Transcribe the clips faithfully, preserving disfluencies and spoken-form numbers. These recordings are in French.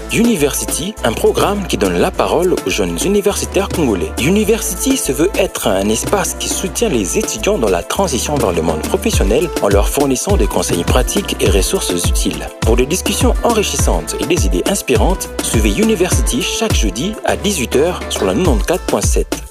University, un programme qui donne la parole aux jeunes universitaires congolais. University se veut être un espace qui soutient les étudiants dans la transition vers le monde professionnel en leur fournissant des conseils pratiques et ressources utiles. Pour des discussions enrichissantes et des idées inspirantes, suivez University chaque jeudi à dix-huit heures sur la quatre-vingt-quatorze point sept.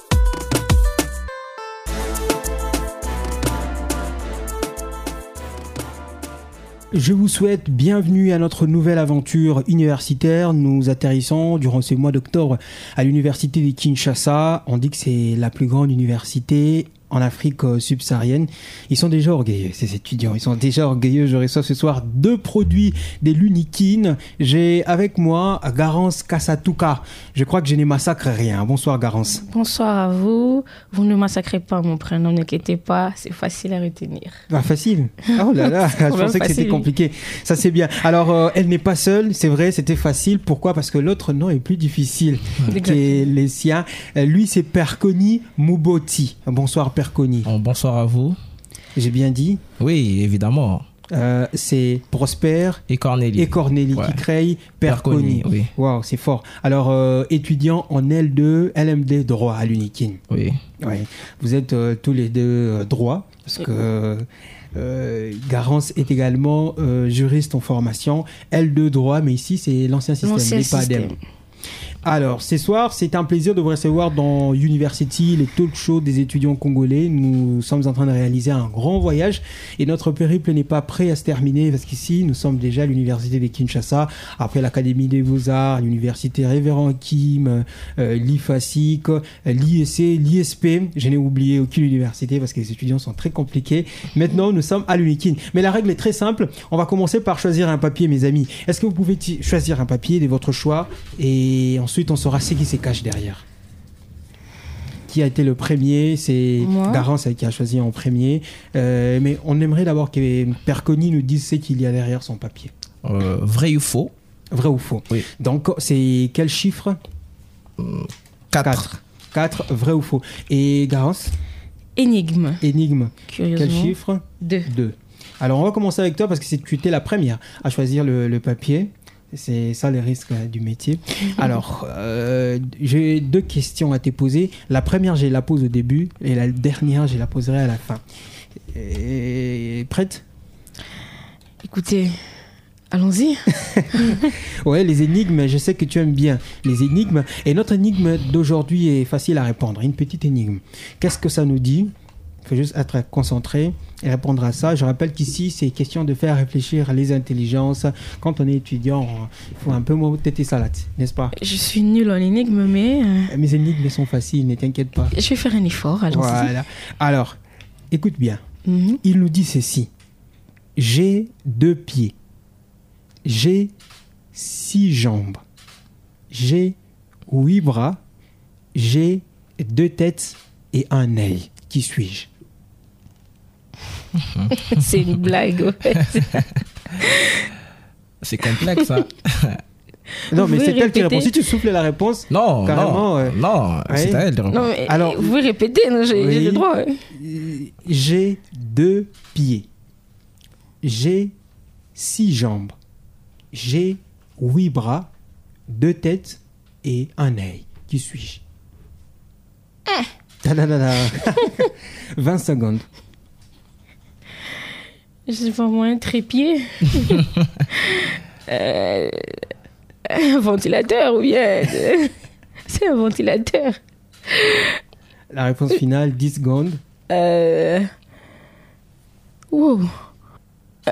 Je vous souhaite bienvenue à notre nouvelle aventure universitaire. Nous atterrissons durant ce mois d'octobre à l'université de Kinshasa. On dit que c'est la plus grande université en Afrique subsaharienne. Ils sont déjà orgueilleux, ces étudiants. Ils sont déjà orgueilleux. Je reçois ce soir deux produits de l'Unikin. J'ai avec moi Garance Kassatuka. Je crois que je ne massacre rien. Bonsoir Garance. Bonsoir à vous. Vous ne massacrez pas mon prénom, n'inquiétez pas. C'est facile à retenir. Ah, facile. Oh là là, je pensais que c'était compliqué. Ça c'est bien. Alors, euh, elle n'est pas seule, c'est vrai, c'était facile. Pourquoi ? Parce que l'autre nom est plus difficile que les siens. Lui, c'est Perkoni Muboti. Bonsoir Perkoni. Oh, bonsoir à vous. J'ai bien dit ? Oui, évidemment. Euh, c'est Prosper et Cornélie, et Cornélie ouais. qui créent Perkoni. Oui. Waouh, c'est fort. Alors, euh, étudiant en L deux, L M D droit à l'Unikin. Oui. Ouais. Vous êtes euh, tous les deux euh, droits parce que euh, Garance est également euh, juriste en formation, L deux droit, mais ici c'est l'ancien système, l'ancien pas système. ADEME. Alors, ce soir, c'est un plaisir de vous recevoir dans University, les talk shows des étudiants congolais. Nous sommes en train de réaliser un grand voyage et notre périple n'est pas prêt à se terminer parce qu'ici, nous sommes déjà à l'université de Kinshasa, après l'Académie des Beaux-Arts, l'université Révérend Kim, euh, l'I F A S I C, l'I E C, l'I S P. Je n'ai oublié aucune université parce que les étudiants sont très compliqués. Maintenant, nous sommes à l'Unikin. Mais la règle est très simple. On va commencer par choisir un papier, mes amis. Est-ce que vous pouvez t- choisir un papier de votre choix et ensuite on saura ce qui se cache derrière. Qui a été le premier ? C'est Garance qui a choisi en premier. Euh, mais on aimerait d'abord que Perkoni nous dise ce qu'il y a derrière son papier. Euh, vrai ou faux ? Vrai ou faux ? Oui. Donc c'est quel chiffre ? Quatre. Quatre, vrai ou faux ? Et Garance ? Énigme. Énigme. Curieusement. Quel chiffre ? Deux. Deux. Alors on va commencer avec toi parce que c'est, tu étais la première à choisir le, le papier. C'est ça les risques du métier. Alors, euh, j'ai deux questions à te poser. La première, je la pose au début et la dernière, je la poserai à la fin. Et... Prête ? Écoutez, allons-y. Ouais, les énigmes, je sais que tu aimes bien les énigmes. Et notre énigme d'aujourd'hui est facile à répondre. Une petite énigme. Qu'est-ce que ça nous dit ? Il faut juste être concentré et répondre à ça. Je rappelle qu'ici, c'est question de faire réfléchir les intelligences. Quand on est étudiant, il faut un peu têter salade, n'est-ce pas ? Je suis nulle en énigmes, mais... Euh... Mes énigmes sont faciles, ne t'inquiète pas. Je vais faire un effort, allons-y. Voilà. Alors, écoute bien. Mm-hmm. Il nous dit ceci. J'ai deux pieds. J'ai six jambes. J'ai huit bras. J'ai deux têtes et un œil. Qui suis-je ? C'est une blague, en fait. C'est complexe, ça. Non, mais vous c'est elle qui répéter? répond. Si tu souffles la réponse, non, carrément. Non, euh, non ouais. C'est à elle de répondre. Non, mais Alors, vous pouvez répéter, non, j'ai, oui, j'ai le droit. Ouais. J'ai deux pieds. J'ai six jambes. J'ai huit bras, deux têtes et un œil. Qui suis-je ? Ah. vingt secondes. Je sais pas moi, un trépied. euh, un ventilateur ou bien... C'est un ventilateur. La réponse finale, dix secondes. Euh... Wow. Euh...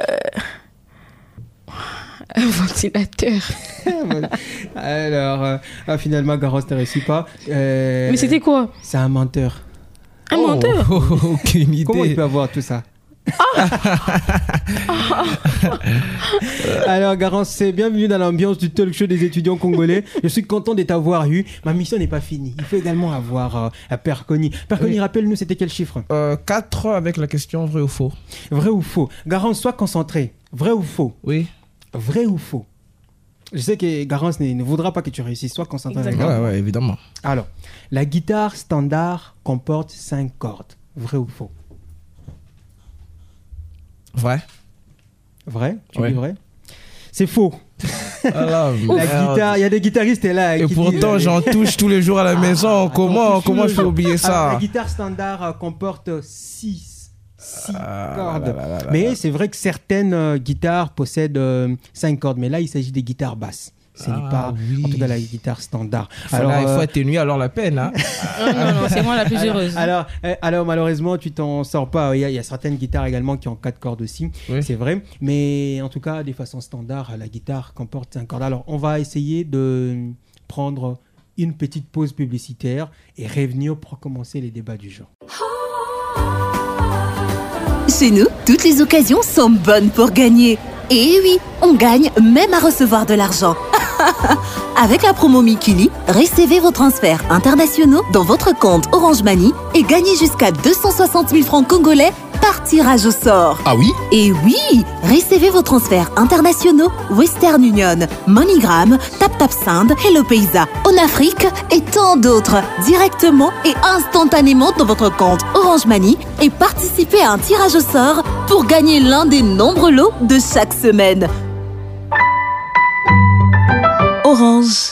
Un ventilateur. Alors, euh, ah, finalement, Garance ne réussit pas. Euh, Mais c'était quoi ? C'est un menteur. Un oh, menteur oh, aucune idée. Comment il peut avoir tout ça ? Alors Garance, c'est bienvenue dans l'ambiance du talk show des étudiants congolais. Je suis content de t'avoir eu. Ma mission n'est pas finie. Il faut également avoir euh, Perkoni. Perkoni, oui. Rappelle-nous, c'était quel chiffre ? euh, quatre avec la question vrai ou faux. Vrai ou faux ? Garance, sois concentré. Vrai ou faux ? Oui. Vrai ou faux ? Je sais que Garance ne, ne voudra pas que tu réussisses. Sois concentré. Ouais, ouais, évidemment. Alors, la guitare standard comporte cinq cordes. Vrai ou faux ? Vrai. Vrai ? Tu ouais. dis vrai ? C'est faux. Voilà, La merde. guitare, il y a des guitaristes là. Et qui pourtant, disent, j'en touche tous les jours à la maison. Ah, comment attends, comment je peux oublier Alors, ça? la guitare standard euh, comporte six Ah, cordes. là, là, là, là, Mais là. c'est vrai que certaines euh, guitares possèdent euh, cinq cordes. Mais là, il s'agit des guitares basses. Ce n'est Ah, pas, oui. en tout cas, la guitare standard. Alors, il faut euh, atténuer alors la peine. Hein. Non, non, non, c'est moi la plus heureuse. alors, euh, alors, malheureusement, tu t'en sors pas. Il y, a, il y a certaines guitares également qui ont quatre cordes aussi, Oui. c'est vrai. Mais en tout cas, de façon standard, la guitare comporte cinq cordes. Alors, on va essayer de prendre une petite pause publicitaire et revenir pour commencer les débats du jour. Chez nous, toutes les occasions sont bonnes pour gagner. Et oui, on gagne même à recevoir de l'argent. Avec la promo Mikili, recevez vos transferts internationaux dans votre compte Orange Money et gagnez jusqu'à deux cent soixante mille francs congolais par tirage au sort. Ah oui? Et oui, recevez vos transferts internationaux Western Union, MoneyGram, TapTapSend, Hello Paysa, OnAfrique et tant d'autres directement et instantanément dans votre compte Orange Money et participez à un tirage au sort pour gagner l'un des nombreux lots de chaque semaine. Orange.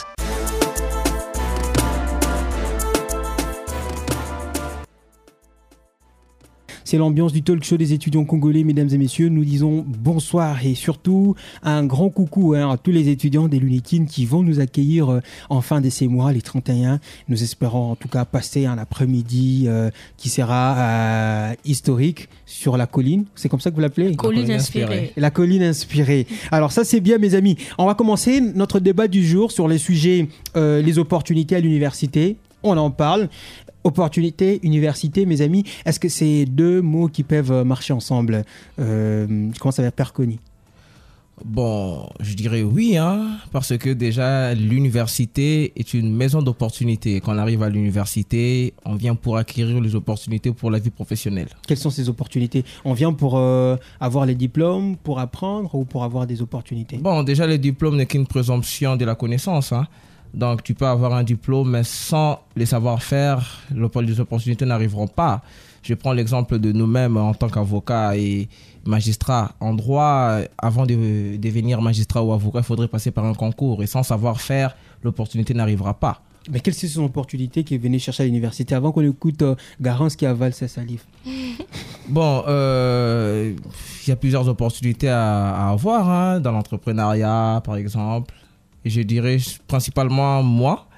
C'est l'ambiance du talk show des étudiants congolais, mesdames et messieurs. Nous disons bonsoir et surtout un grand coucou hein, à tous les étudiants des Lunetines qui vont nous accueillir euh, en fin de ces mois, les trente et un. Nous espérons en tout cas passer un après-midi euh, qui sera euh, historique sur la colline. C'est comme ça que vous l'appelez? Colline inspirée. La colline inspirée. Alors ça c'est bien mes amis. On va commencer notre débat du jour sur les sujets, euh, les opportunités à l'université. On en parle. Opportunité, université, mes amis, est-ce que c'est deux mots qui peuvent marcher ensemble? euh, Je commence avec Perconi. Bon, je dirais oui, hein, parce que déjà, l'université est une maison d'opportunités. Quand on arrive à l'université, on vient pour acquérir les opportunités pour la vie professionnelle. Quelles sont ces opportunités? On vient pour euh, avoir les diplômes, pour apprendre ou pour avoir des opportunités? Bon, déjà, le diplôme n'est qu'une présomption de la connaissance, hein. Donc, tu peux avoir un diplôme, mais sans les savoir-faire, les opportunités n'arriveront pas. Je prends l'exemple de nous-mêmes en tant qu'avocats et magistrats. En droit, avant de devenir magistrat ou avocat, il faudrait passer par un concours. Et sans savoir-faire, l'opportunité n'arrivera pas. Mais quelles sont ces opportunités qui venaient chercher à l'université avant qu'on écoute euh, Garance qui avale sa salive? Bon, euh, il y a plusieurs opportunités à, à avoir hein, dans l'entrepreneuriat, par exemple. Et je dirais principalement moi,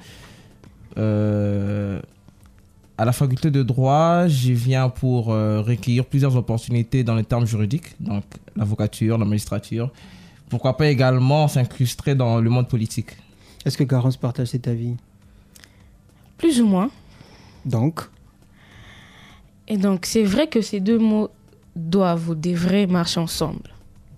euh, à la faculté de droit, je viens pour euh, recueillir plusieurs opportunités dans les termes juridiques, donc l'avocature, la magistrature. Pourquoi pas également s'incruster dans le monde politique? Est-ce que Garance partage cet avis? Plus ou moins. Donc, Et donc, c'est vrai que ces deux mots doivent ou devraient marcher ensemble.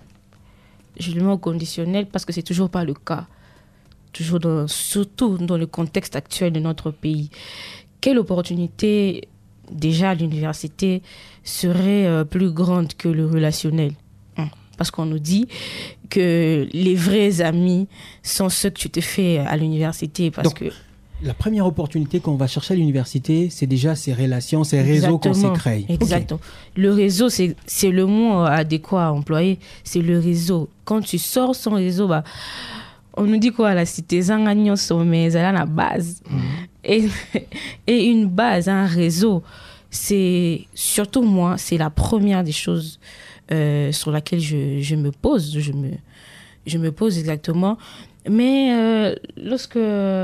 Je le mets au conditionnel parce que c'est toujours pas le cas. Toujours dans, surtout dans le contexte actuel de notre pays. Quelle opportunité, déjà à l'université, serait euh, plus grande que le relationnel? Hum. Parce qu'on nous dit que les vrais amis sont ceux que tu te fais à l'université. Parce Donc, que la première opportunité qu'on va chercher à l'université, c'est déjà ces relations, ces réseaux qu'on s'est créés. Exactement. Okay. Le réseau, c'est, c'est le mot adéquat à employer. C'est le réseau. Quand tu sors son réseau, bah, on nous dit quoi à la cité? Zangagnon sommet, elle a la base. Mm-hmm. Et, et une base, un réseau, c'est surtout moi, c'est la première des choses euh, sur laquelle je, je me pose. Je me, je me pose exactement. Mais euh, lorsque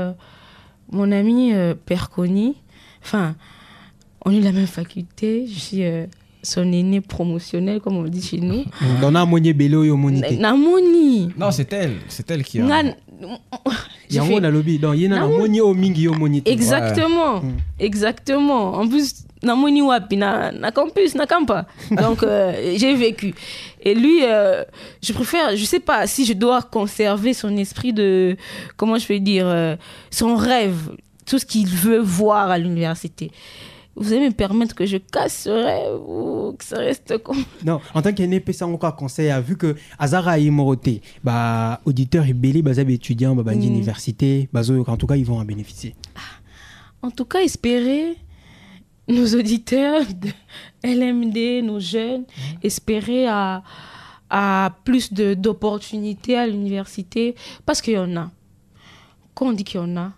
mon ami euh, Perconi, enfin, on est de la même faculté, je suis euh, son aîné promotionnel, comme on dit chez nous. On a Monier Bello et Monité. Namoni. Non, c'est elle. C'est elle qui a... Nga... Il y a un lobby. Donc, il y a un Monier au Mingi au Monité. Exactement. Ouais. Exactement. En plus, Namoni Wapi, na, na campus, na campa. Donc, euh, j'ai vécu. Et lui, euh, je préfère, je sais pas si je dois conserver son esprit de, comment je peux dire, euh, son rêve, tout ce qu'il veut voir à l'université. Vous allez me permettre que je casse ce rêve ou que ça reste comme... Non, en tant qu'aîné, ça encore conseil, a vu que Azara et Moroté, bah, auditeurs et belés, bah, étudiants, bah, mm. université, bah, en tout cas, ils vont en bénéficier. En tout cas, espérer, nos auditeurs de L M D, nos jeunes, mm. espérer à, à plus de, d'opportunités à l'université, parce qu'il y en a. Quand on dit qu'il y en a,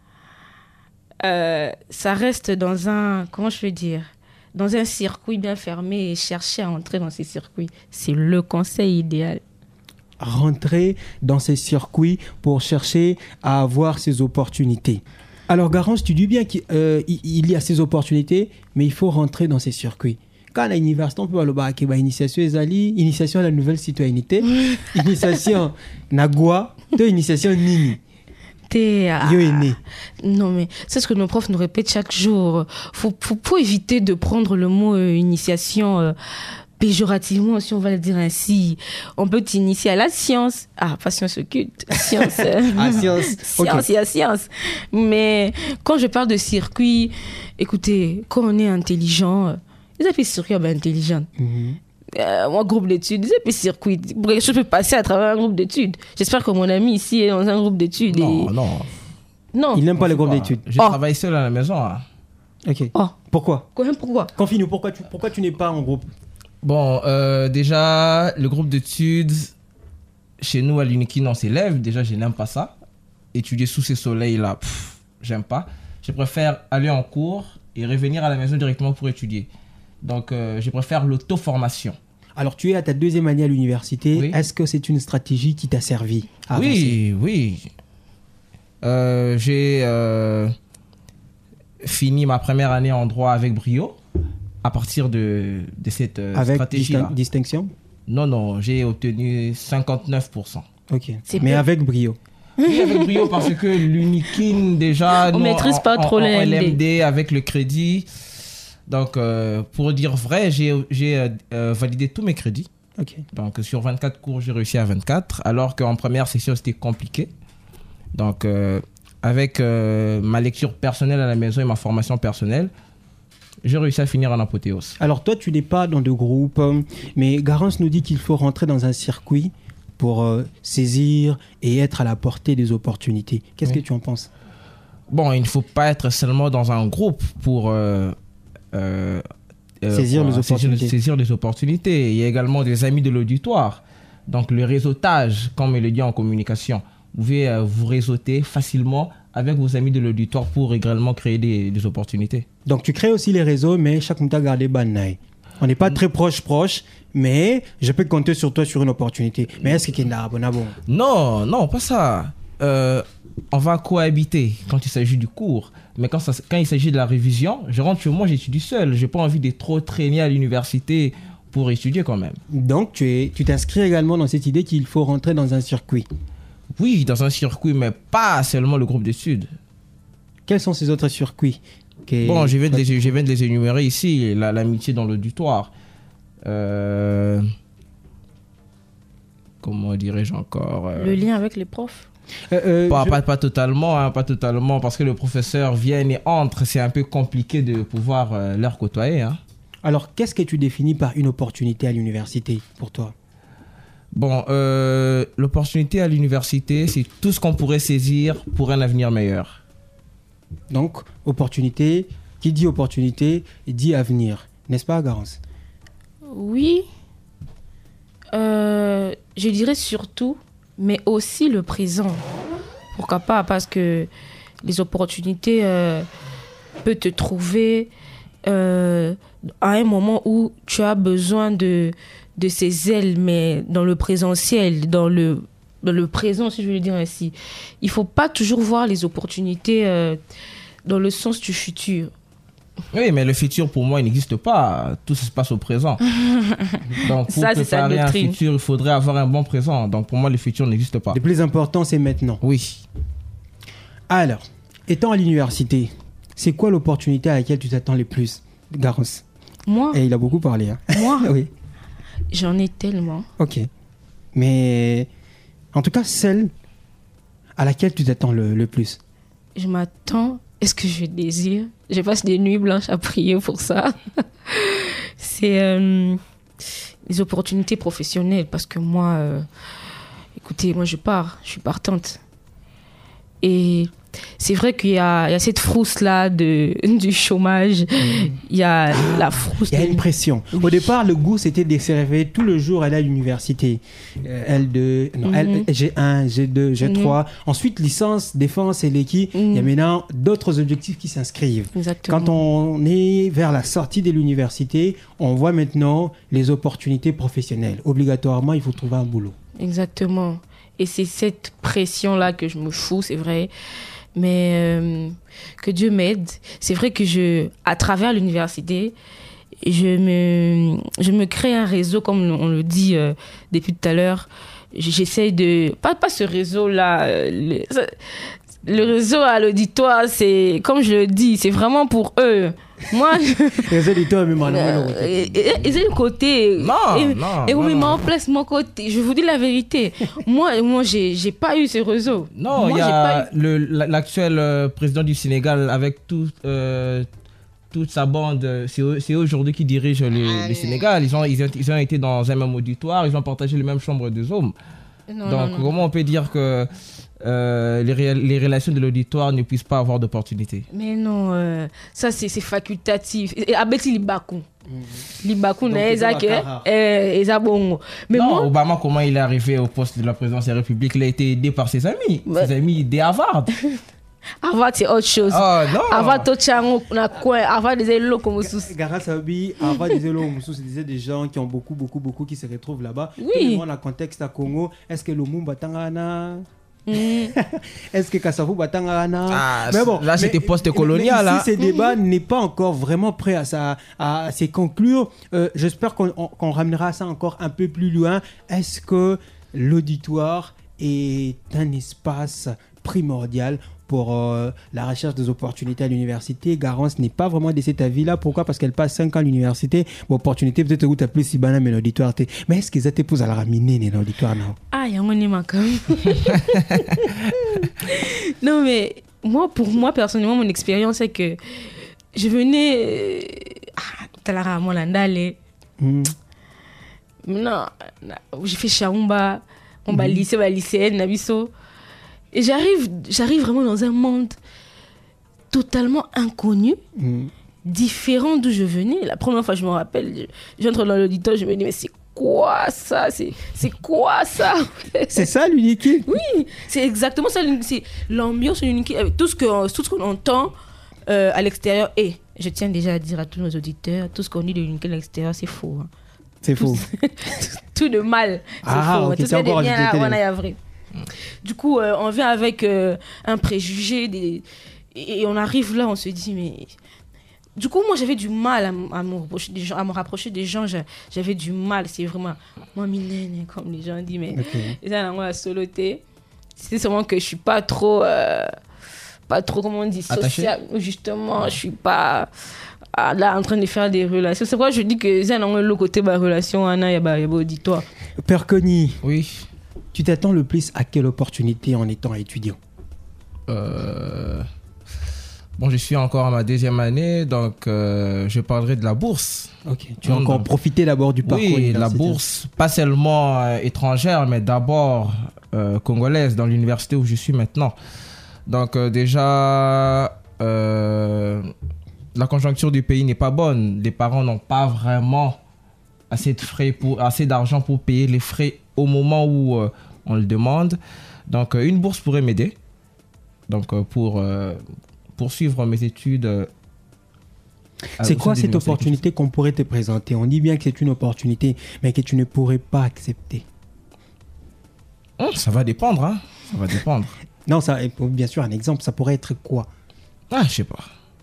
euh, ça reste dans un, comment je veux dire, dans un circuit bien fermé et chercher à entrer dans ces circuits. C'est le conseil idéal. Rentrer dans ces circuits pour chercher à avoir ces opportunités. Alors, Garance, tu dis bien qu'il euh, il y a ces opportunités, mais il faut rentrer dans ces circuits. Quand à l'université, on peut aller à la initiation Ezali, initiation à la nouvelle citoyenneté, initiation Nagua, de initiation Nini. T'es, ah, Yo est né. Non, mais c'est ce que nos profs nous répètent chaque jour. Faut, faut, faut éviter de prendre le mot euh, initiation euh, péjorativement, si on va le dire ainsi. On peut t'initier à la science. Ah, pas science occulte. Science. euh, Ah, science. Science, Ok. il y a science. Mais quand je parle de circuit, écoutez, quand on est intelligent, euh, ils appellent circuit ben, intelligent. Mhm. Euh, moi, groupe d'études, ils appellent circuit. Je peux passer à travers un groupe d'études. J'espère que mon ami ici est dans un groupe d'études. Non, et... non. Non. Il n'aime pas les groupes Ah, d'études. Je Oh. travaille seul à la maison. hein. Ok. Oh, Pourquoi quoi, pourquoi? Confie-nous, pourquoi tu, pourquoi tu n'es pas en groupe? Bon, euh, déjà, le groupe d'études, chez nous à l'Unikin, on s'élève. Déjà, je n'aime pas ça. Étudier sous ces soleils-là, pff, j'aime pas. Je préfère aller en cours et revenir à la maison directement pour étudier. Donc, euh, je préfère l'auto-formation. Alors, tu es à ta deuxième année à l'université. Oui. Est-ce que c'est une stratégie qui t'a servi à avancer? Oui, oui. Euh, j'ai euh, fini ma première année en droit avec brio à partir de, de cette euh, Avec stratégie-là. distin- distinction? Non, non, j'ai obtenu cinquante-neuf pour cent. Ok. C'est Mais bien. avec brio. Oui, avec brio parce que l'Unikin, déjà, On nous, maîtrise pas en- trop en- le en L M D. L M D avec le crédit. Donc, euh, pour dire vrai, j'ai j'ai, euh, euh, validé tous mes crédits. Ok. Donc, sur vingt-quatre cours, j'ai réussi à vingt-quatre, alors qu'en première session, c'était compliqué. Donc, euh, avec euh, ma lecture personnelle à la maison et ma formation personnelle, j'ai réussi à finir en apothéose. Alors, toi, tu n'es pas dans de groupe, euh, mais Garance nous dit qu'il faut rentrer dans un circuit pour euh, saisir et être à la portée des opportunités. Qu'est-ce Oui. que tu en penses? Bon, il ne faut pas être seulement dans un groupe pour... euh, euh, euh, Saisir pour, les euh, opportunités. saisir les opportunités. Il y a également des amis de l'auditoire. Donc, le réseautage, comme on le dit en communication, vous pouvez euh, vous réseauter facilement avec vos amis de l'auditoire pour également créer des, des opportunités. Donc, tu crées aussi les réseaux, mais chaque fois, tu as gardé Banai. On n'est pas très proche, proche, mais je peux compter sur toi sur une opportunité. Mais est-ce que tu es là? Bon, bon. Non, non, pas ça. Euh, on va cohabiter quand il s'agit du cours. Mais quand, ça, quand il s'agit de la révision, je rentre chez moi, j'étudie seul. Je n'ai pas envie de trop traîner à l'université pour étudier quand même. Donc, tu es, tu t'inscris également dans cette idée qu'il faut rentrer dans un circuit. Oui, dans un circuit, mais pas seulement le groupe d'études. Quels sont ces autres circuits que- Bon, je viens de les, je viens de les énumérer ici. La- L'amitié dans l'auditoire. Euh, comment dirais-je encore euh, Le lien avec les profs. Euh, euh, pas, je- pas, pas totalement, hein, pas totalement, parce que le professeur vient et entre. C'est un peu compliqué de pouvoir euh, leur côtoyer. Hein. Alors, qu'est-ce que tu définis par une opportunité à l'université pour toi? Bon, euh, l'opportunité à l'université, c'est tout ce qu'on pourrait saisir pour un avenir meilleur. Donc, opportunité, qui dit opportunité, dit avenir. N'est-ce pas, Garance? Oui. Euh, je dirais surtout, mais aussi le présent. Pourquoi pas? Parce que les opportunités euh, peuvent te trouver euh, à un moment où tu as besoin de, de ces ailes, mais dans le présentiel, dans le, dans le présent, si je veux le dire ainsi. Il ne faut pas toujours voir les opportunités euh, dans le sens du futur. Oui, mais le futur, pour moi, il n'existe pas. Tout se passe au présent. Donc, pour Ça, c'est sa préparer un doctrine. futur, il faudrait avoir un bon présent. Donc, pour moi, le futur n'existe pas. Le plus important, c'est maintenant. Oui. Alors, étant à l'université, c'est quoi l'opportunité à laquelle tu t'attends le plus, Garance? Moi, Et il a beaucoup parlé. Hein. moi Oui, j'en ai tellement. ok. Mais, en tout cas, celle à laquelle tu t'attends le, le plus. Je m'attends. Est-ce que je désire? Je passe des nuits blanches à prier pour ça. C'est euh, les opportunités professionnelles parce que moi, euh, écoutez, moi je pars, je suis partante. Et c'est vrai qu'il y a, il y a cette frousse-là de, du chômage. Mmh. Il y a ah, la frousse. Il y a de... une pression. Oui. Au départ, le goût, c'était de se réveiller tout le jour, aller à l'université. Euh, L deux, non, mmh. L, G un, G deux, G trois. Mmh. Ensuite, licence, défense et l'équipe. Mmh. Il y a maintenant d'autres objectifs qui s'inscrivent. Exactement. Quand on est vers la sortie de l'université, on voit maintenant les opportunités professionnelles. Obligatoirement, il faut trouver un boulot. Exactement. Et c'est cette pression-là que je me fous, c'est vrai. Mais euh, que Dieu m'aide. C'est vrai que je, à travers l'université, je me, je me crée un réseau, comme on le dit euh, depuis tout à l'heure. J'essaye de... Pas, pas ce réseau-là. Euh, le, le réseau à l'auditoire, c'est... Comme je le dis, c'est vraiment pour eux. Moi... Les auditeurs, mais maintenant, ils ont le côté... Non, et, non, et vous non, me non. en place mon côté. Je vous dis la vérité. moi, moi j'ai, j'ai pas eu ce réseau. Non, il y a eu... le, l'actuel euh, président du Sénégal avec tout... Euh, toute sa bande, c'est eux, c'est eux aujourd'hui qui dirigent le, le Sénégal. Ils ont, ils, ont, ils ont été dans un même auditoire, ils ont partagé les mêmes chambres de Zoom. Non, Donc, non, non. comment on peut dire que euh, les, ré, les relations de l'auditoire ne puissent pas avoir d'opportunités? Mais non, euh, ça c'est, c'est facultatif. Et Abeti Libakou. Libakou, mais bon. Mais non, moi... Obama, comment il est arrivé au poste de la présidence de la République? Il a été aidé par ses amis, ouais. ses amis de Harvard. Harvard, c'est autre chose. Oh, non. Harvard, Harvard, des élos comme ça. Gara Sabi, Harvard, des élos comme ça, c'est des gens qui ont beaucoup, beaucoup, beaucoup qui se retrouvent là-bas. Oui. Dans le contexte à Congo, est-ce que le Lumumba Tangana Mm. Est-ce que Kassavou Batangana ah, mais bon, là c'était post-colonial. Ici, ce débat n'est pas encore vraiment prêt à, ça, à, à se conclure. Euh, j'espère qu'on, on, qu'on ramènera ça encore un peu plus loin. Est-ce que l'auditoire est un espace primordial pour euh, la recherche des opportunités à l'université? Garance n'est pas vraiment de cet avis-là. Pourquoi? Parce qu'elle passe cinq ans à l'université. L'opportunité peut-être où tu as plus si banane, mais l'auditoire. Mais est-ce qu'ils étaient pour la raminer dans l'auditoire? Non. Ah, il y a un éma quand même. Non, mais moi, pour moi, personnellement, mon expérience, c'est que je venais. Ah, tu as la ramon Non, j'ai fait Chaumba, on va lycée, on va lycéenne, Nabiso. Et j'arrive, j'arrive vraiment dans un monde totalement inconnu, mm. différent d'où je venais. La première fois, je me rappelle, j'entre dans l'auditoire, je me dis, mais c'est quoi ça? C'est, c'est quoi ça? C'est ça l'Unikin? Oui, c'est exactement ça. C'est l'ambiance Unikin, avec tout ce, que, tout ce qu'on entend euh, à l'extérieur. Et je tiens déjà à dire à tous nos auditeurs, tout ce qu'on dit de l'Unikin à l'extérieur, c'est faux. Hein. C'est faux. Tout, tout de mal, c'est ah, faux. Okay, tout ce qui est bien là, on est vrai. Du coup, euh, on vient avec euh, un préjugé des... et on arrive là, on se dit, mais... Du coup, moi, j'avais du mal à, m- à, me, rapprocher des gens, à me rapprocher des gens. J'avais du mal, c'est vraiment... Moi, Mylène, comme les gens disent, mais... Okay. Ça, on a soloté. C'est seulement que je suis pas trop... Euh, pas trop, comment on dit, sociable. Justement, je suis pas... là en train de faire des relations. C'est pourquoi je dis que c'est le côté de la relation, il y a auditoire. Père Conny. Oui. Tu t'attends le plus à quelle opportunité en étant étudiant? euh... Bon, je suis encore à ma deuxième année, donc euh, je parlerai de la bourse. Ok, tu vas encore profiter d'abord du parcours. Oui, la bourse, pas seulement euh, étrangère, mais d'abord euh, congolaise, dans l'université où je suis maintenant. Donc euh, déjà, euh, la conjoncture du pays n'est pas bonne. Les parents n'ont pas vraiment assez de frais pour, assez d'argent pour payer les frais au moment où euh, on le demande. Donc, euh, une bourse pourrait m'aider. Donc, euh, pour euh, poursuivre mes études. Euh, c'est quoi cette opportunité qu'on pourrait te présenter? On dit bien que c'est une opportunité, mais que tu ne pourrais pas accepter. Oh, ça va dépendre, hein. Ça va dépendre. Non, ça, bien sûr, un exemple, ça pourrait être quoi? Ah, je sais pas.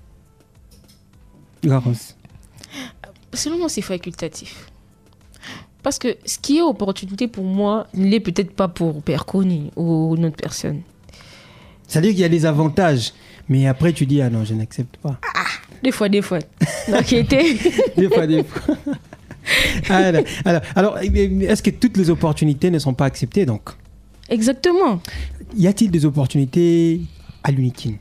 Garance. Selon moi, c'est facultatif. Parce que ce qui est opportunité pour moi, ne l'est peut-être pas pour Père Conny ou une autre personne. C'est-à-dire qu'il y a des avantages, mais après tu dis, ah non, je n'accepte pas. Ah, des fois, des fois. D'inquiéter. Des fois, des fois. alors, alors, alors, est-ce que toutes les opportunités ne sont pas acceptées donc? Exactement. Y a-t-il des opportunités à l'Unikin?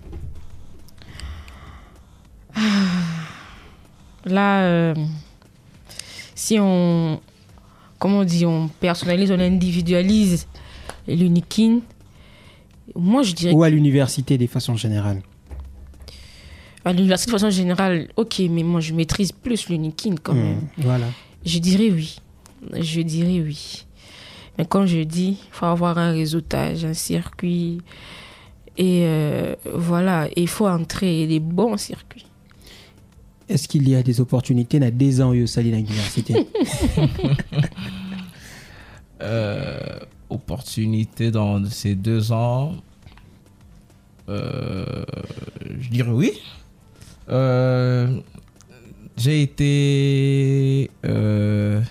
Là, euh, si on... Comment on dit, on personnalise, on individualise l'Unikin. Moi, je dirais... Ou à l'université, de façon générale? À l'université, de façon générale, ok, mais moi, je maîtrise plus l'Unikin quand même. Mmh, voilà. Je dirais oui. Je dirais oui. Mais comme je dis, il faut avoir un réseautage, un circuit. Et euh, voilà, il faut entrer des bons circuits. Est-ce qu'il y a des opportunités dans deux ans au Sali dans l'université? euh, Opportunités dans ces deux ans, euh, je dirais oui. Euh, j'ai été euh,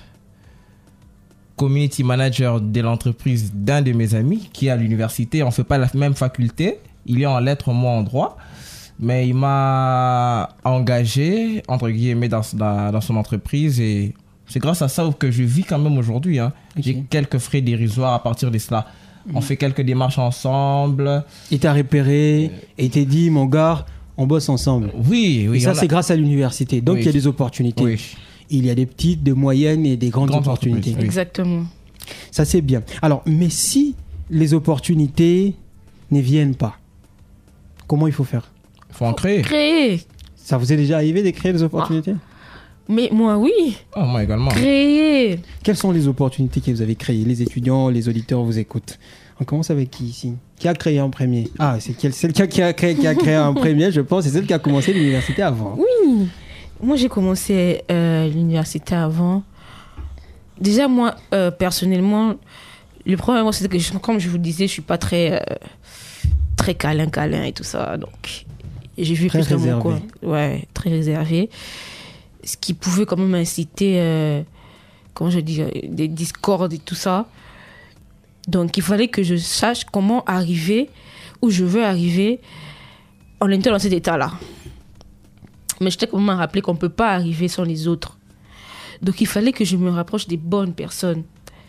community manager de l'entreprise d'un de mes amis qui est à l'université. On ne fait pas la même faculté. Il est en lettres, moi en droit. Mais il m'a engagé, entre guillemets, dans, dans, dans son entreprise. Et c'est grâce à ça que je vis quand même aujourd'hui. Hein. Okay. J'ai quelques frais dérisoires à partir de cela. Mmh. On fait quelques démarches ensemble. Il t'a repéré euh... et il t'a dit, mon gars, on bosse ensemble. Oui, oui. Et ça, c'est a... grâce à l'université. Donc, oui. Il y a des opportunités. Oui. Il y a des petites, des moyennes et des grandes, grandes opportunités. Oui. Exactement. Ça, c'est bien. Alors, mais si les opportunités ne viennent pas, comment il faut faire? Il faut en créer. Créer. Ça vous est déjà arrivé de créer des opportunités? Ah. Mais moi, oui. Oh, moi également. Créer. Quelles sont les opportunités que vous avez créées? Les étudiants, les auditeurs vous écoutent. On commence avec qui ici? Qui a créé en premier? Ah, c'est quelle, celle qui a, qui, a créé, qui a créé en premier, je pense. C'est celle qui a commencé l'université avant. Oui. Moi, j'ai commencé euh, l'université avant. Déjà, moi, euh, personnellement, le problème, c'est que, je, comme je vous disais, je ne suis pas très, euh, très câlin, câlin et tout ça. Donc, j'ai vu très plus réservé. Dans mon coin. Ouais, très réservé. Ce qui pouvait quand même inciter, euh, comment je dis, des discordes et tout ça. Donc, il fallait que je sache comment arriver, où je veux arriver, en étant dans cet état-là. Mais je t'ai quand même rappelé qu'on ne peut pas arriver sans les autres. Donc, il fallait que je me rapproche des bonnes personnes.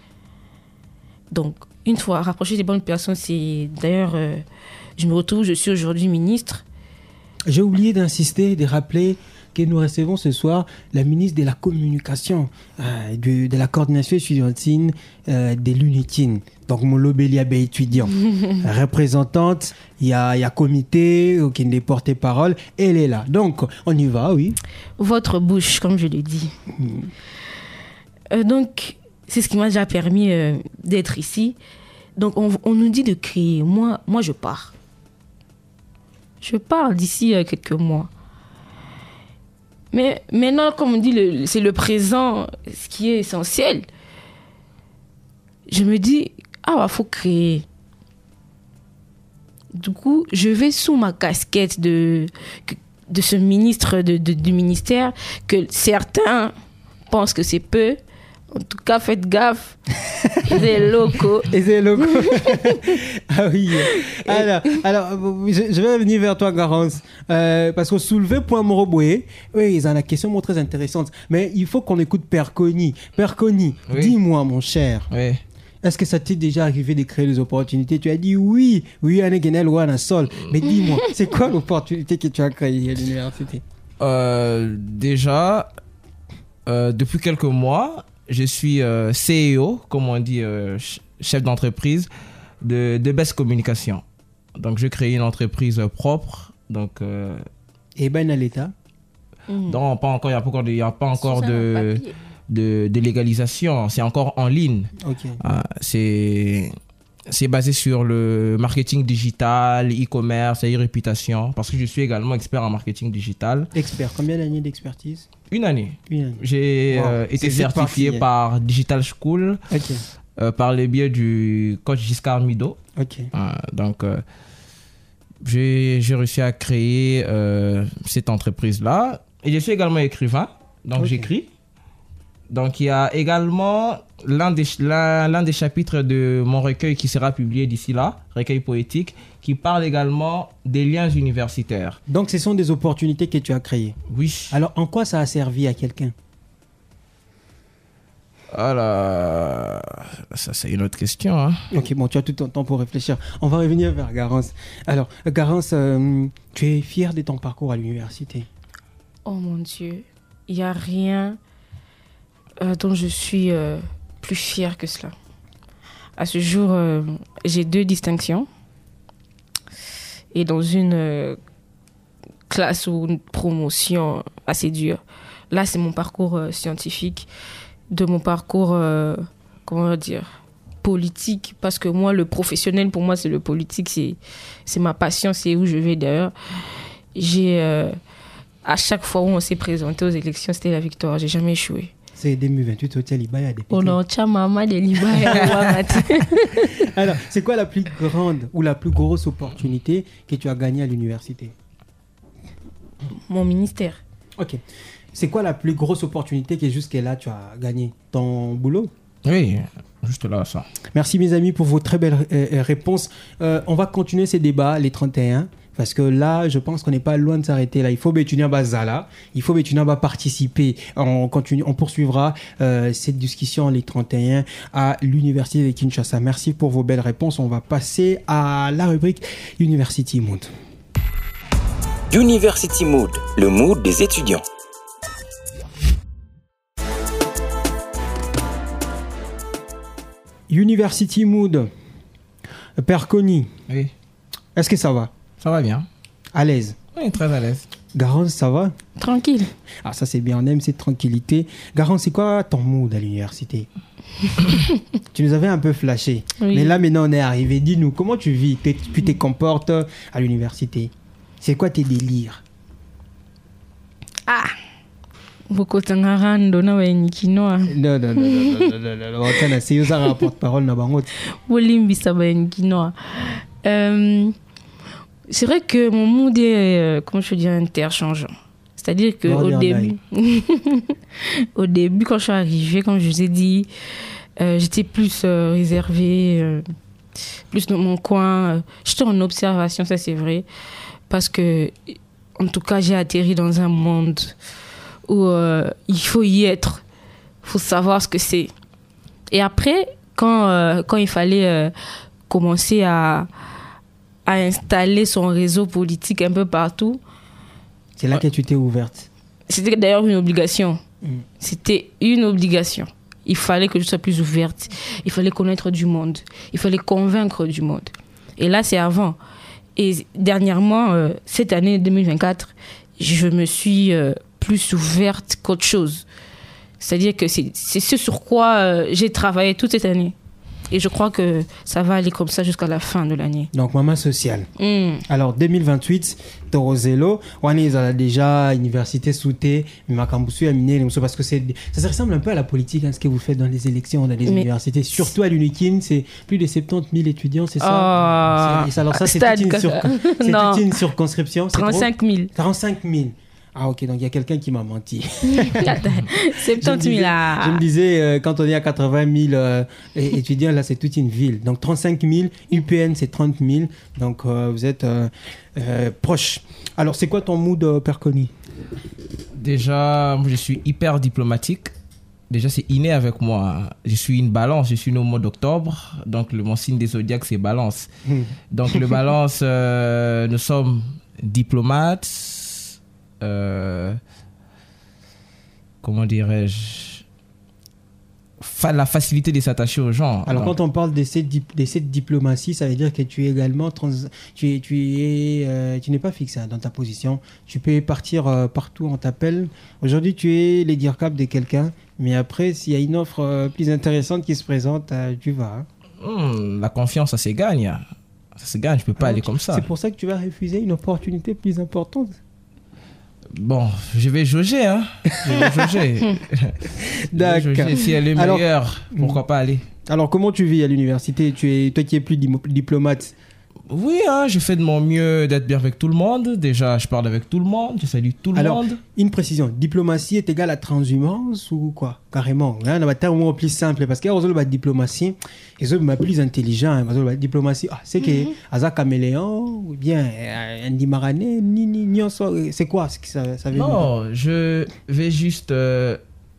Donc, une fois rapproché des bonnes personnes, c'est... D'ailleurs, euh, je me retrouve, je suis aujourd'hui ministre. J'ai oublié d'insister, de rappeler que nous recevons ce soir la ministre de la Communication, euh, de, de la coordination étudiantine euh, de l'Unikin. Donc, mon Lobelia Bay étudiant. Représentante, il y a, y a comité qui est porte-parole, elle est là. Donc, on y va, oui. Votre bouche, comme je l'ai dit. Mm. Euh, donc, c'est ce qui m'a déjà permis euh, d'être ici. Donc, on, on nous dit de créer. Moi, moi, je pars. Je pars d'ici euh, quelques mois. Mais maintenant, comme on dit, le, c'est le présent, ce qui est essentiel. Je me dis, ah, il bah, faut créer. Du coup, je vais sous ma casquette de, de ce ministre de, de, du ministère, que certains pensent que c'est peu. En tout cas, faites gaffe. C'est locaux. Et c'est locaux. Ah oui. Alors, alors je, je vais revenir vers toi, Garance. Euh, parce que soulever point Moroboué, oui, ils ont la question très intéressante. Mais il faut qu'on écoute Père Conny. Père Conny, oui. Dis-moi, mon cher. Oui. Est-ce que ça t'est déjà arrivé de créer des opportunités? Tu as dit oui. Oui, Anegenel ou Anasol. Mais dis-moi, c'est quoi l'opportunité que tu as créée à l'université? euh, Déjà, euh, depuis quelques mois, je suis euh, C E O, comme on dit, euh, chef d'entreprise de, de Best Communication. Donc, je crée une entreprise propre. Donc, euh, et ben à l'État? mmh. Non, pas encore. Il n'y a pas encore de, y a pas encore de, de, de légalisation. C'est encore en ligne. Okay. Euh, c'est, c'est basé sur le marketing digital, e-commerce et e-réputation. Parce que je suis également expert en marketing digital. Expert. Combien d'années d'expertise? Une année. Une année. J'ai wow. euh, été certifié par Digital School, okay. euh, par le biais du coach Giscard Mido. Okay. Euh, donc, euh, j'ai, j'ai réussi à créer euh, cette entreprise-là. Et je suis également écrivain, donc okay. j'écris. Donc, il y a également l'un des, l'un, l'un des chapitres de mon recueil qui sera publié d'ici là, recueil poétique, qui parle également des liens universitaires. Donc, ce sont des opportunités que tu as créées. Oui. Alors, en quoi ça a servi à quelqu'un? Alors, ça c'est une autre question. Hein. Ok, bon, tu as tout ton temps pour réfléchir. On va revenir vers Garance. Alors, Garance, euh, tu es fière de ton parcours à l'université? Oh mon Dieu, il n'y a rien euh, dont je suis euh, plus fière que cela. À ce jour, euh, j'ai deux distinctions. et dans une euh, classe ou une promotion assez dure. Là, c'est mon parcours euh, scientifique, de mon parcours, euh, comment dire, politique, parce que moi, le professionnel, pour moi, c'est le politique, c'est, c'est ma passion, c'est où je vais d'ailleurs. J'ai, euh, à chaque fois où on s'est présenté aux élections, c'était la victoire, j'ai jamais échoué. C'est deux mille vingt-huit au Libaya des Oh non, Tchamama de Libaya. Alors, c'est quoi la plus grande ou la plus grosse opportunité que tu as gagnée à l'université? Mon ministère. Ok. C'est quoi la plus grosse opportunité que jusqu'à là tu as gagné? Ton boulot? Oui, juste là, ça. Merci mes amis pour vos très belles euh, réponses. Euh, on va continuer ces débats, les trente et un. Parce que là, je pense qu'on n'est pas loin de s'arrêter. Là, il faut Bétunia Bazala. Il faut Bétunia va participer. On continue, on poursuivra euh, cette discussion les trente et un à l'université de Kinshasa. Merci pour vos belles réponses. On va passer à la rubrique University Mood. University Mood, le mood des étudiants. University Mood. Père Conny. Oui. Est-ce que ça va? Ça va bien. À l'aise? Oui, très à l'aise. Garance, ça va? Tranquille. Ah, ça c'est bien, on aime cette tranquillité. Garance, c'est quoi ton mood à l'université? Tu nous avais un peu flashé. Oui. Mais là, maintenant, on est arrivé. Dis-nous, comment tu vis, tu te comportes à l'université? C'est quoi tes délires? Ah Bokotangarando na wenyikinoa. Non, non, non, non, non, non, non, non, non, c'est ça rapporte parole na bango. Bolimbisa wenyikinoa. Euh C'est vrai que mon mood est, euh, comment je peux dire, interchangeant. C'est-à-dire qu'au début, au début, quand je suis arrivée, comme je vous ai dit, euh, j'étais plus euh, réservée, euh, plus dans mon coin. Euh, j'étais en observation, ça c'est vrai. Parce que, en tout cas, j'ai atterri dans un monde où euh, il faut y être. Il faut savoir ce que c'est. Et après, quand, euh, quand il fallait euh, commencer à... à installer son réseau politique un peu partout. C'est là que tu t'es ouverte. C'était d'ailleurs une obligation. Mm. C'était une obligation. Il fallait que je sois plus ouverte. Il fallait connaître du monde. Il fallait convaincre du monde. Et là, c'est avant. Et dernièrement, euh, cette année deux mille vingt-quatre, je me suis euh, plus ouverte qu'autre chose. C'est-à-dire que c'est, c'est ce sur quoi euh, j'ai travaillé toute cette année. Et je crois que ça va aller comme ça jusqu'à la fin de l'année. Donc, maman sociale. Mm. Alors, deux mille vingt-huit, Torozelo, on a déjà université soutée, mais Makambusu a miné, parce que c'est, ça ressemble un peu à la politique, hein, ce que vous faites dans les élections, dans les mais universités. Surtout à l'Unikin, c'est plus de soixante-dix mille étudiants, c'est ça? Oh, c'est, alors, ça, c'est toute une, sur, c'est toute une circonscription. trente-cinq mille. trente-cinq mille. Ah ok, donc il y a quelqu'un qui m'a menti. soixante-dix mille là. Je me disais, euh, quand on est à quatre-vingt mille euh, étudiants, là c'est toute une ville. Donc trente-cinq mille, U P N c'est trente mille, donc euh, vous êtes euh, euh, proche. Alors c'est quoi ton mood, euh, Père Conny? Déjà, moi je suis hyper diplomatique. Déjà c'est inné avec moi. Je suis une balance, je suis né au mois d'octobre, donc le, mon signe des zodiaques c'est balance. Donc le balance, euh, nous sommes diplomates. Euh, comment dirais-je, fa- la facilité de s'attacher aux gens. Alors donc, quand on parle de cette, dip- de cette diplomatie, ça veut dire que tu es également trans- tu es tu es euh, tu n'es pas fixe hein, dans ta position. Tu peux partir euh, partout, on t'appelle. Aujourd'hui tu es les dircap de quelqu'un, mais après s'il y a une offre euh, plus intéressante qui se présente, euh, tu vas. Hein. hmm, la confiance ça se gagne, ça se gagne. Je peux pas Alors, aller tu- comme ça. C'est pour ça que tu vas refuser une opportunité plus importante. Bon, je vais jauger, hein. Je vais jauger. Je vais D'accord. jauger. Si elle est Alors- meilleure, pourquoi pas aller. Alors comment tu vis à l'université? Tu es toi qui es plus dim- diplomate. Oui, hein, je fais de mon mieux d'être bien avec tout le monde. Déjà, je parle avec tout le monde, je salue tout le Alors, monde. une précision, diplomatie est égale à transhumance ou quoi? Carrément. Hein, on va terme mot plus simple parce que la diplomatie, ils sont plus intelligents. Hein, parce que la diplomatie, ah, c'est que Aza caméléon ou bien Andy Marané, ni ni ni c'est quoi ce que ça, ça veut dire? Non, je vais juste euh,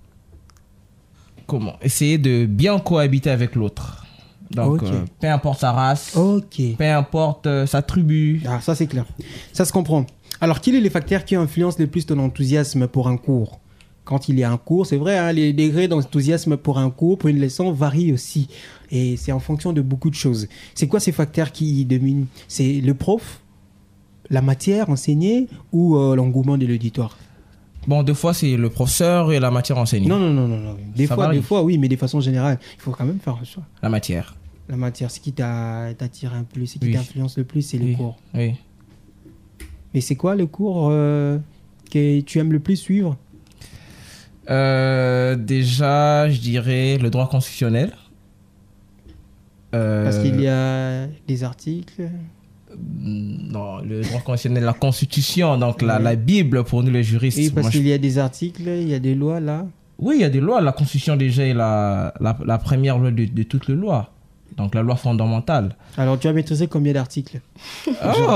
comment essayer de bien cohabiter avec l'autre. Donc, Ok. euh, peu importe sa race, Ok. peu importe euh, sa tribu. Ah, ça c'est clair. Ça se comprend. Alors, quels sont les facteurs qui influencent le plus ton enthousiasme pour un cours? Quand il y a un cours, c'est vrai, hein, les degrés d'enthousiasme pour un cours, pour une leçon, varient aussi. Et c'est en fonction de beaucoup de choses. C'est quoi ces facteurs qui dominent? C'est le prof, la matière enseignée ou euh, l'engouement de l'auditoire? Bon, deux fois, c'est le professeur et la matière enseignée. Non, non, non, non, non. Des Ça fois, varie. des fois, oui, mais de façon générale, il faut quand même faire un choix. La matière. La matière, ce qui t'a- t'attire un peu, ce qui Oui. t'influence le plus, c'est Oui. les cours. Oui. Mais c'est quoi le cours euh, que tu aimes le plus suivre? Euh, déjà, je dirais le droit constitutionnel. Euh, Parce qu'il y a des articles. Non, le droit constitutionnel, la constitution, donc la, Ouais. la Bible pour nous les juristes. Oui, parce Moi, je- qu'il y a des articles, il y a des lois là. Oui, il y a des lois. La constitution déjà est la, la, la première loi de, de toutes les lois. Donc la loi fondamentale. Alors, tu as maîtrisé combien d'articles? Oh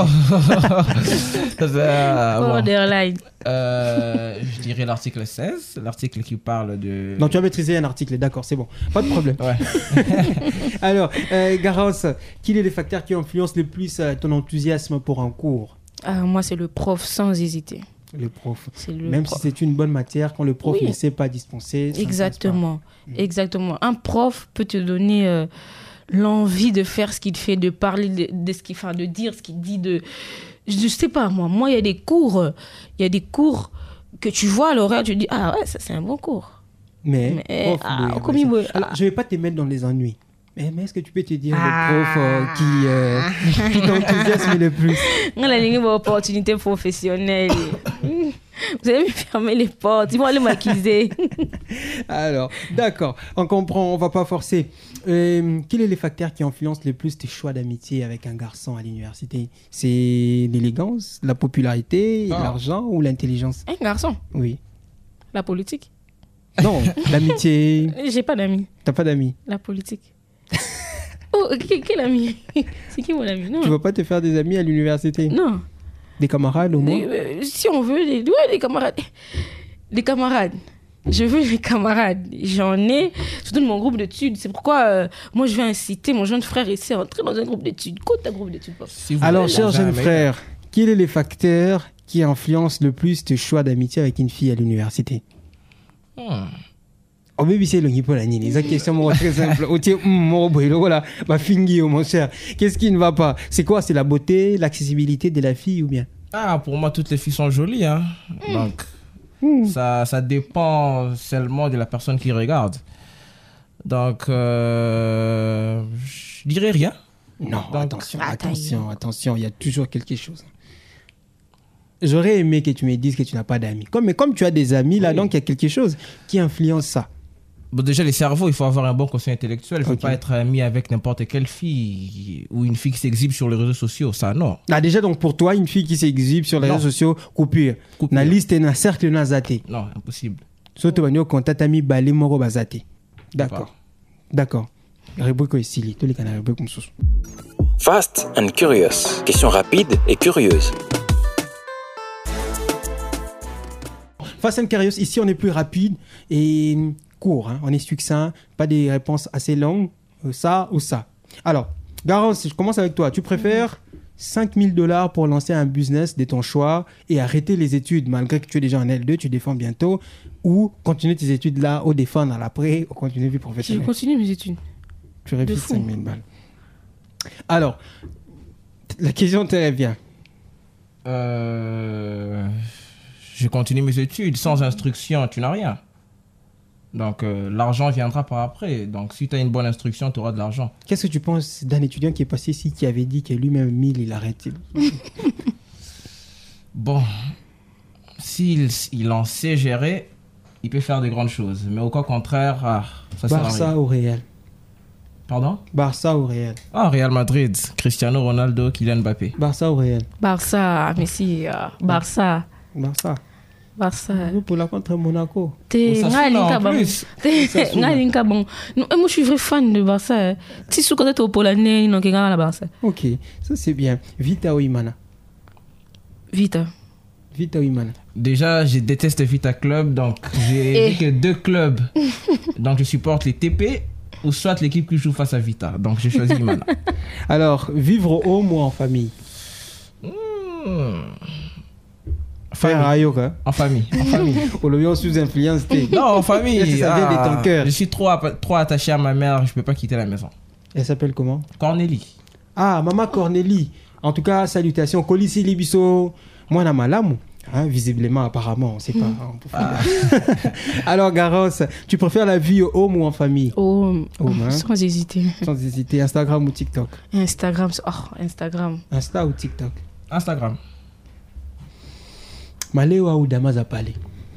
Euh, bon. Borderline. Euh, je dirais l'article seize, l'article qui parle de... Non, tu as maîtrisé un article, d'accord, c'est bon. Pas de problème. Ouais. Alors, euh, Garance, quels sont les facteurs qui influencent le plus euh, ton enthousiasme pour un cours? Ah, moi, c'est le prof sans hésiter. Le prof. C'est le Même prof. si c'est une bonne matière, quand le prof Oui. ne sait pas dispenser. ça ne passe Exactement. Mm. Exactement. Un prof peut te donner euh, l'envie de faire ce qu'il fait, de parler de, de ce qu'il fait, de dire ce qu'il dit. De... Je ne sais pas, moi. Moi, il y a des cours, euh, il y a des cours que tu vois à l'horaire, tu dis, ah ouais, ça, c'est un bon cours. pas. Mais, Mais, prof, ah, oui, comme ouais, il ça- veut. Alors, Ah. je ne vais pas te mettre dans les ennuis. Mais, mais est-ce que tu peux te dire Ah. le prof euh, qui, euh, qui t'enthousiasme le plus? On a une opportunité professionnelle. Vous allez me fermer les portes. Ils vont aller m'accuser. Alors, d'accord, on comprend, on va pas forcer. Euh, quels sont les facteurs qui influencent le plus tes choix d'amitié avec un garçon à l'université? C'est l'élégance, la popularité, Ah. l'argent ou l'intelligence? Un garçon, Oui. la politique. Non, l'amitié. J'ai pas d'amis. T'as pas d'amis. La politique. Oh, que- quel ami? C'est qui mon ami? Non. Tu vas pas te faire des amis à l'université? Non. Des camarades au moins? Euh, si on veut, les, ouais, les camarades. Les camarades. Je veux les camarades. J'en ai, surtout dans mon groupe d'études. C'est pourquoi euh, moi, je vais inciter mon jeune frère ici à entrer dans un groupe d'études. Quoi, ta groupe d'études, papa? Si vous Alors, voulez, cher dans un jeune mec- frère, quels sont les facteurs qui influencent le plus tes choix d'amitié avec une fille à l'université? Hmm. Oh, baby, c'est le niveau la nini. C'est une question moi, très simple. Au tiers, hum, mon boy, voilà, ma fingi, mon cher. Qu'est-ce qui ne va pas? C'est quoi? C'est la beauté, l'accessibilité de la fille ou bien? Ah, pour moi, toutes les filles sont jolies. Hein. Donc, ça, ça dépend seulement de la personne qui regarde. Donc, euh, je dirais rien. Non, Donc, attention, attends. attention, attention, il y a toujours quelque chose. J'aurais aimé que tu me dises que tu n'as pas d'amis. Comme, mais comme tu as des amis, là, Oui. donc il y a quelque chose qui influence ça. Bon, déjà, les cerveaux, il faut avoir un bon quotient intellectuel. Il ne faut Ok. pas être ami avec n'importe quelle fille ou une fille qui s'exhibe sur les réseaux sociaux. Ça, non. Là, déjà, donc pour toi, une fille qui s'exhibe sur les Non. réseaux sociaux, coupure. Coupure. Na liste, na cercle, na zaté. Non, impossible. Soto banyo contact ami balé moro bazaté. D'accord. D'accord. Rebeko est silly. Tous les canards rebeko comme ça. Fast and curious. Question rapide et curieuse. Fast and Curious, ici on est plus rapide et court, hein. On est succinct, pas des réponses assez longues, euh, ça ou ça. Alors, Garance, je commence avec toi. Tu préfères cinq mille dollars pour lancer un business de ton choix et arrêter les études malgré que tu es déjà en L deux, tu défends bientôt, ou continuer tes études là, ou défendre à l'après, ou continuer vie Je professionnelle? continue mes études. Tu refuses fou. cinq mille balles. Alors, la question te revient. Euh, je continue mes études. Sans instruction, tu n'as rien. Donc, euh, l'argent viendra par après. Donc, si tu as une bonne instruction, tu auras de l'argent. Qu'est-ce que tu penses d'un étudiant qui est passé ici, qui avait dit que lui-même mille, il arrête? Bon, s'il il en sait gérer, il peut faire de grandes choses. Mais au cas contraire, ah, ça sert à rien. Barça ou Real? Pardon? Barça ou Real? Ah, Real Madrid, Cristiano Ronaldo, Kylian Mbappé. Barça ou Real? Barça, Messi, ah, Barça. Barça. Barça. Vous pour la contre Monaco. T'es Ça nga saoule, linka en bon. plus. T'es Ça saoule. nga linka bon. Non, moi je suis vrai fan de Barça. Si sous côté au Polonais, non qui gagne la Barça. Ok, ça c'est bien. Vita ou Imana? Vite. Vita ou Imana? Déjà, je déteste Vita Club, donc j'ai Eh. dit que deux clubs. Donc, je supporte les T P ou soit l'équipe qui joue face à Vita. Donc, j'ai choisi Imana. Alors, vivre au home ou en famille? Hmm. Frère Famille. Ayoka. En famille. En famille. Au lieu sous influence. t'es- Non, en famille. Est-ce que ça vient de ton cœur? Je suis trop, app- trop attaché à ma mère, je peux pas quitter la maison. Elle s'appelle comment? Cornélie. Ah, Maman Cornélie. En tout cas, salutations. Kolisi Libiso, moi, na malamu. Hein, visiblement, apparemment, on ne sait pas. On peut Ah. Alors, Garros, tu préfères la vie au home ou en famille? Oh, Home, hein. sans hésiter. Sans hésiter, Instagram ou TikTok? Instagram, oh, Instagram. Insta ou TikTok? Instagram. Maléwa ou Damazapale?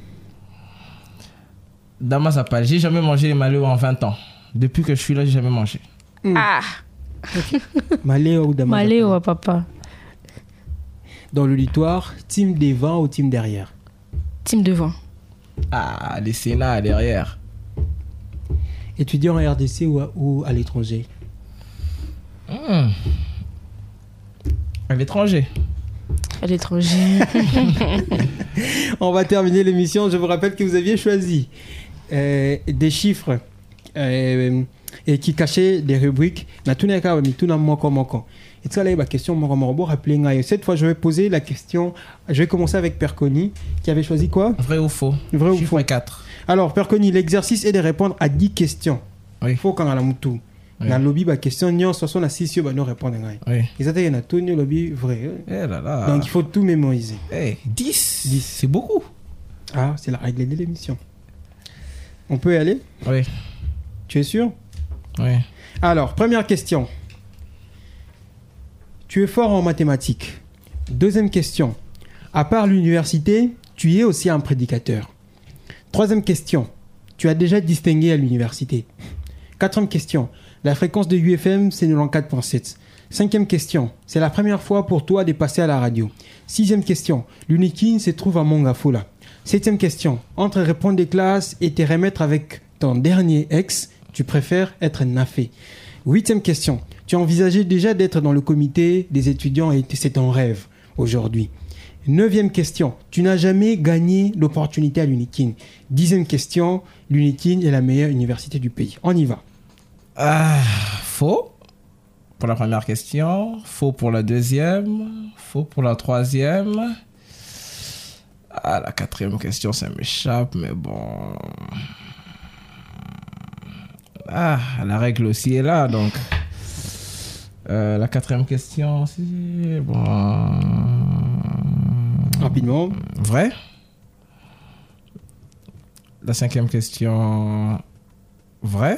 Damazapale. J'ai jamais mangé les maléos en vingt ans. Depuis que je suis là, j'ai jamais mangé. Mm. Ah, Maléwa ou Damazapale? Maléo, papa. Dans l'auditoire, team devant ou team derrière? Team devant. Ah, les Sénats derrière. Étudiant en R D C ou à, ou à l'étranger? Hmm. À l'étranger. À l'étranger. On va terminer l'émission. Je vous rappelle que vous aviez choisi euh, des chiffres euh, et qui cachaient des rubriques. Na tout n'est qu'à tout n'a moko moko. Et ça là, la question moko moko. Rappelez-moi. Cette fois, je vais poser la question. Je vais commencer avec Perconi, qui avait choisi quoi? Vrai ou faux? Vrai ou Chiffre faux? quatre. Alors, Perconi, l'exercice est de répondre à dix questions. Oui. Faux quand on a moutou. Oui. Dans le lobby, la question, non, ce sont les six yeux, nous répondre. Oui. Et ça, il y a tout le lobby vrai. Eh là là. Donc, il faut tout mémoriser. Eh, dix. dix. C'est beaucoup. Ah, c'est la règle de l'émission. On peut y aller? Oui. Tu es sûr? Oui. Alors, première question. Tu es fort en mathématiques. Deuxième question. À part l'université, tu es aussi un prédicateur. Troisième question. Tu as déjà distingué à l'université. Quatrième question. La fréquence de U F M, c'est quatre-vingt-quatorze virgule sept. Cinquième question. C'est la première fois pour toi de passer à la radio. Sixième question. L'Unikin se trouve à Mongafola. Septième question. Entre répondre des classes et te remettre avec ton dernier ex, tu préfères être nafé. Huitième question. Tu as envisagé déjà d'être dans le comité des étudiants et c'est ton rêve aujourd'hui. Neuvième question. Tu n'as jamais gagné l'opportunité à l'Unikin. Dixième question. L'Unikin est la meilleure université du pays. On y va. Ah, faux pour la première question. Faux pour la deuxième. Faux pour la troisième. Ah, la quatrième question, ça m'échappe, mais bon. Ah, la règle aussi est là, donc. Euh, la quatrième question, c'est bon. Rapidement. Vrai. La cinquième question, vrai.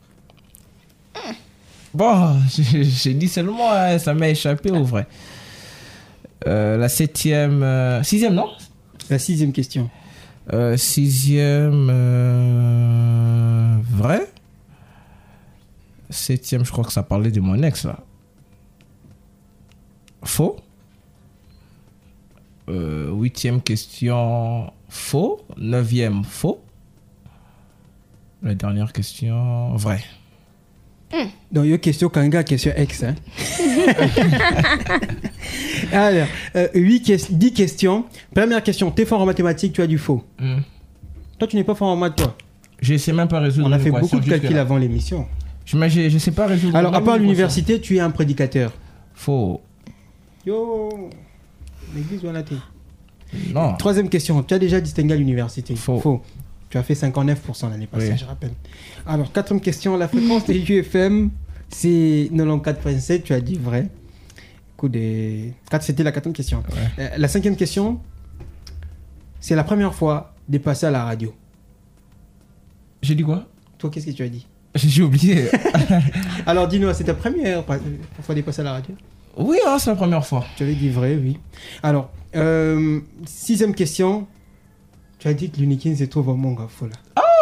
Bon, j'ai j'ai dit seulement, hein, ça m'a échappé au vrai. Euh, la septième, euh, sixième, non? La sixième question. Euh, sixième, euh, vrai. Septième, je crois que ça parlait de mon ex, là. Faux. Euh, huitième question, faux. Neuvième, faux. La dernière question, vrai. Donc, il y a une question Kanga, question ex. Hein? Alors, euh, huit ques- dix questions. Première question, tu es fort en mathématiques, tu as du faux. Hmm. Toi, tu n'es pas fort en maths, toi. Je sais même pas résoudre. On a une fait équation beaucoup de jusque-là. calculs avant l'émission. Je, mais je, je sais pas résoudre. Alors, à même part une l'université, tu es un prédicateur. équation. Faux. Yo, l'église, on a été. Non. Troisième question, tu as déjà distingué à l'université. Faux. Tu as fait cinquante-neuf pour cent l'année passée, Oui. je rappelle. Alors, quatrième question, la fréquence des U F M, c'est quatre-vingt-quatorze virgule sept, tu as dit vrai. Coup des... quatre, c'était la quatrième question. Ouais. Euh, la cinquième question, c'est la première fois de passer à la radio. J'ai dit quoi? Toi, qu'est-ce que tu as dit? J'ai oublié. Alors, dis-nous, c'est ta première pa- fois de passer à la radio? Oui, hein, c'est la première fois. Tu avais dit vrai, oui. Alors, euh, sixième question, tu as dit que l'Unikin se trouve au Mongafola.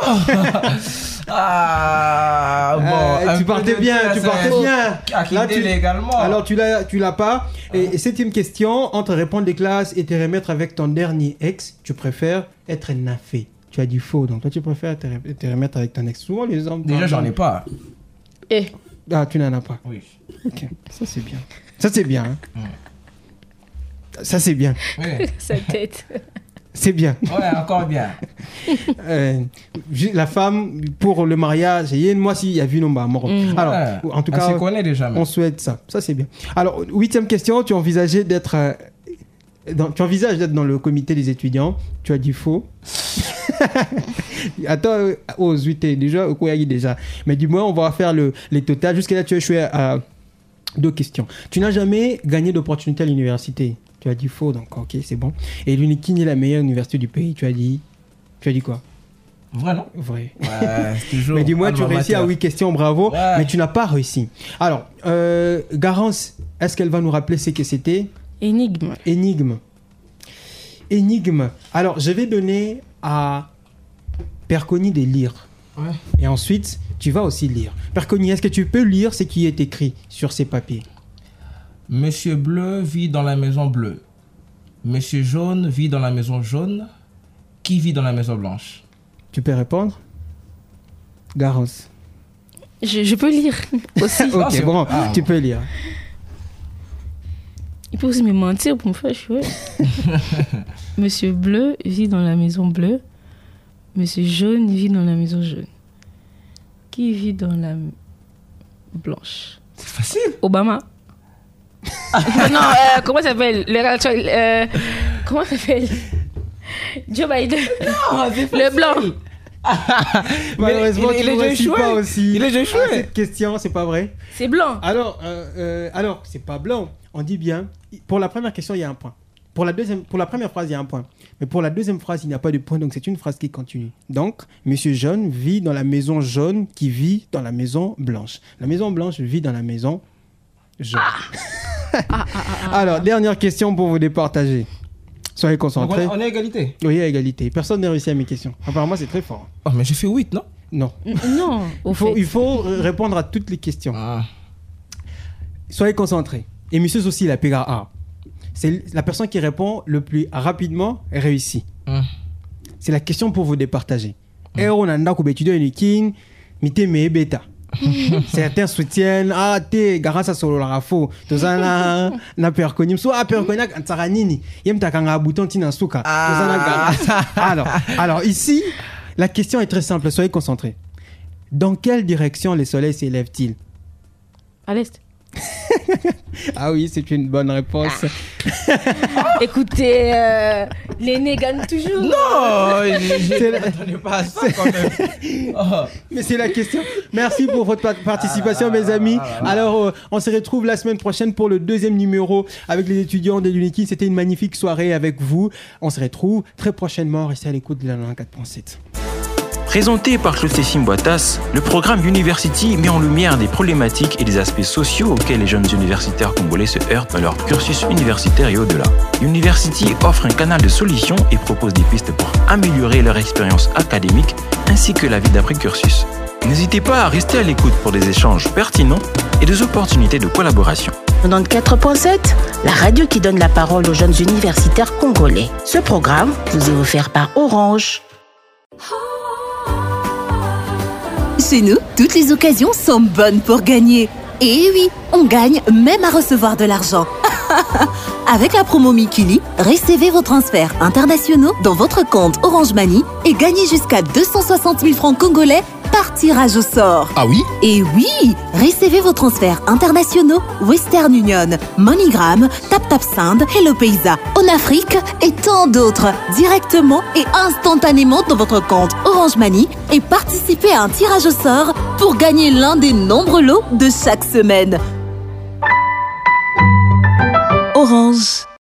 Ah, bon. Euh, un tu peu partais de bien, classe, tu partais hein. bien. À Là, quitter tu- légalement. Alors tu l'as, tu l'as pas. Et, et septième question, entre répondre des classes et te remettre avec ton dernier ex, tu préfères être nafé. Tu as dit faux, donc toi tu préfères te, re- te remettre avec ton ex. Souvent les hommes. Déjà, j'en ai pas. Eh, Ah, tu n'en as pas. Oui. Ok, ça c'est bien. Ça c'est bien. hein. Ça c'est bien. Oui. sa tête. C'est bien. Ouais, encore bien. Euh, ju- la femme pour le mariage, et moi s'il y a vu non bah mort. Mm. Alors, Ouais. en tout On cas, se connaît déjà. mais- on souhaite ça. Ça, c'est bien. Alors, huitième question, tu envisageais d'être... euh, dans- tu envisages d'être dans le comité des étudiants. Tu as dit faux. Attends, euh, aux huit déjà, au quoi il y a déjà. Mais du moins, on va faire le, les totals. Jusqu'à là, tu as échoué à, Deux questions. Tu n'as jamais gagné d'opportunité à l'université. Tu as dit faux, donc ok, c'est bon. Et l'Unikin est la meilleure université du pays. Tu as dit, tu as dit quoi? Vrai, non? Vrai. Ouais, c'est toujours. Mais dis-moi, tu réussis à huit questions, bravo. Ouais. Mais tu n'as pas réussi. Alors, euh, Garance, est-ce qu'elle va nous rappeler ce que c'était? Énigme. Énigme. Énigme. Alors, je vais donner à Perconi de lire. Ouais. Et ensuite, tu vas aussi lire. Perconi, est-ce que tu peux lire ce qui est écrit sur ces papiers? Monsieur Bleu vit dans la maison bleue. Monsieur Jaune vit dans la maison jaune. Qui vit dans la maison blanche? Tu peux répondre? Garance. Je, je peux lire aussi. Ok, c'est bon, bon. Ah. tu peux lire. Il peut aussi me mentir pour me faire chouer. Monsieur Bleu vit dans la maison bleue. Monsieur Jaune vit dans la maison jaune. Qui vit dans la m- blanche? C'est facile. Obama. non, euh, comment ça s'appelle? Le, euh, comment ça s'appelle? Joe Biden. Non, c'est Le blanc. Malheureusement, il- il tu est ne réussis échoué. pas aussi. Il est déjà échoué. à cette question, c'est pas vrai. C'est blanc. Alors, euh, euh, alors, c'est pas blanc. On dit bien. Pour la première question, il y a un point. Pour la deuxième, pour la première phrase, il y a un point. Mais pour la deuxième phrase, il n'y a pas de point. Donc, c'est une phrase qui continue. Donc, Monsieur Jaune vit dans la maison jaune qui vit dans la maison blanche. La maison blanche vit dans la maison jaune. Ah, ah, ah, ah. Alors, dernière question pour vous départager. Soyez Donc, on concentrés. est- on est à égalité. Oui, à égalité. Personne n'a réussi à mes questions. Apparemment, c'est très fort. Oh, mais j'ai fait huit, non? Non. Non, au Il faut, fait. il faut répondre à toutes les questions. Ah. Soyez concentrés. Et monsieur aussi, la P A. C'est la personne qui répond le plus rapidement réussit. Hum. C'est la question pour vous départager. Et on a un étudiant unique, mite me beta. Certains soutiennent ah te garasa solo la fo tozana na perconim so a perconia tsaranini yem takanga bouton tina suka tozana garasa. Alors alors ici la question est très simple, soyez concentrés. Dans quelle direction le soleil s'élève-t-il? À l'est. Ah oui, c'est une bonne réponse. Écoutez, euh, l'aîné gagne toujours. Non, je C'est ne la- m'attendais pas à ça quand même. Oh. Mais c'est la question. Merci pour votre pa- participation, mes amis. Alors, euh, on se retrouve la semaine prochaine pour le deuxième numéro avec les étudiants de l'Unikin. C'était une magnifique soirée avec vous. On se retrouve très prochainement. Restez à l'écoute de la quatre point sept. Présenté par Claude Cécile Boitas, le programme University met en lumière des problématiques et des aspects sociaux auxquels les jeunes universitaires congolais se heurtent dans leur cursus universitaire et au-delà. University offre un canal de solutions et propose des pistes pour améliorer leur expérience académique ainsi que la vie d'après-cursus. N'hésitez pas à rester à l'écoute pour des échanges pertinents et des opportunités de collaboration. quatre point sept, la radio qui donne la parole aux jeunes universitaires congolais. Ce programme vous est offert par Orange. Chez nous, toutes les occasions sont bonnes pour gagner. Et oui, on gagne même à recevoir de l'argent. Avec la promo Mikili, recevez vos transferts internationaux dans votre compte Orange Money et gagnez jusqu'à deux cent soixante mille francs congolais par tirage au sort. Ah oui? Et oui, recevez vos transferts internationaux Western Union, MoneyGram, TapTapSend, Hello Paysa, Onafrique et tant d'autres directement et instantanément dans votre compte Orange Money et participez à un tirage au sort pour gagner l'un des nombreux lots de chaque semaine. Orange.